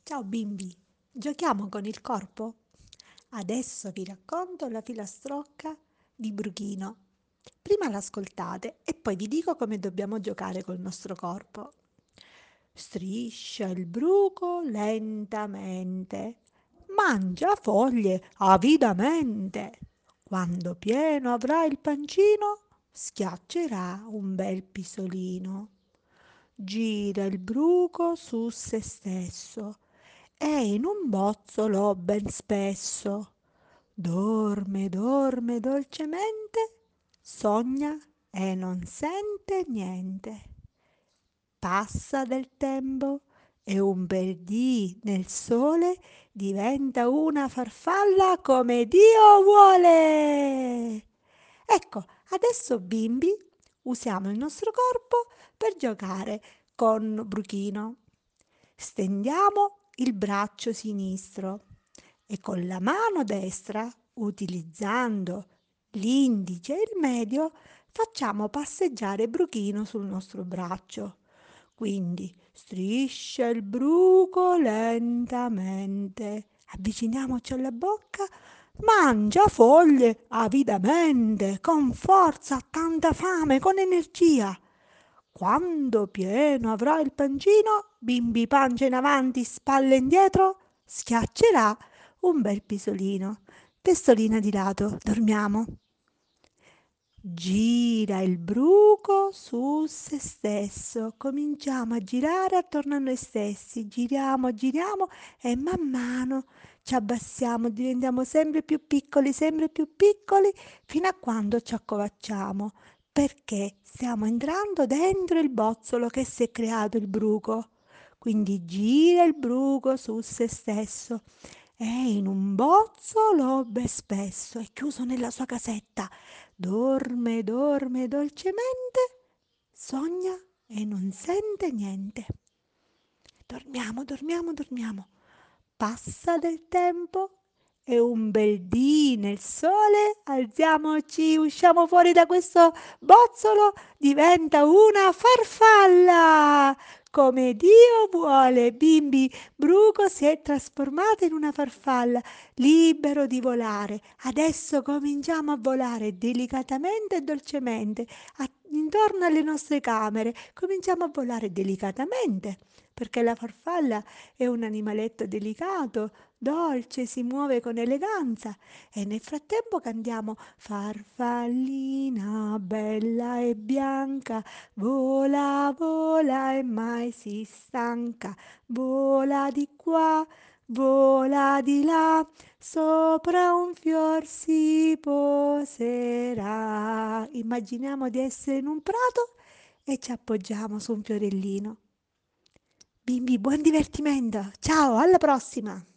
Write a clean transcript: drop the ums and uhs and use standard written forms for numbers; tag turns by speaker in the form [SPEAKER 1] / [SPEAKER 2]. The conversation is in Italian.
[SPEAKER 1] Ciao bimbi, giochiamo con il corpo? Adesso vi racconto la filastrocca di Bruchino. Prima l'ascoltate e poi vi dico come dobbiamo giocare col nostro corpo. Striscia il bruco lentamente, mangia foglie avidamente. Quando pieno avrà il pancino, schiaccerà un bel pisolino. Gira il bruco su se stesso e in un bozzolo ben spesso. Dorme, dorme dolcemente, sogna e non sente niente. Passa del tempo e un bel dì nel sole diventa una farfalla come Dio vuole. Ecco, adesso bimbi usiamo il nostro corpo per giocare con Bruchino. Stendiamo il braccio sinistro e con la mano destra, utilizzando l'indice e il medio, facciamo passeggiare Bruchino sul nostro braccio. Quindi striscia il bruco lentamente, avviciniamoci alla bocca, mangia foglie avidamente, con forza, tanta fame, con energia. Quando pieno avrà il pancino, bimbi pancia in avanti, spalle indietro, schiaccerà un bel pisolino. Testolina di lato, dormiamo. Gira il bruco su se stesso. Cominciamo a girare attorno a noi stessi. Giriamo, giriamo e man mano ci abbassiamo, diventiamo sempre più piccoli, fino a quando ci accovacciamo. Perché stiamo entrando dentro il bozzolo che si è creato il bruco. Quindi gira il bruco su se stesso. È in un bozzolo ben spesso, è chiuso nella sua casetta. Dorme, dorme dolcemente, sogna e non sente niente. Dormiamo, dormiamo, dormiamo. Passa del tempo e un bel dì nel sole, alziamoci, usciamo fuori da questo bozzolo, diventa una farfalla. Come Dio vuole, bimbi, Bruco si è trasformato in una farfalla, libero di volare. Adesso cominciamo a volare delicatamente e dolcemente intorno alle nostre camere. Cominciamo a volare delicatamente, perché la farfalla è un animaletto delicato, dolce, si muove con eleganza e nel frattempo cantiamo farfallina bella e bianca, vola, vola e mai si stanca, vola di qua, vola di là, sopra un fior si poserà. Immaginiamo di essere in un prato e ci appoggiamo su un fiorellino. Bimbi, buon divertimento! Ciao, alla prossima!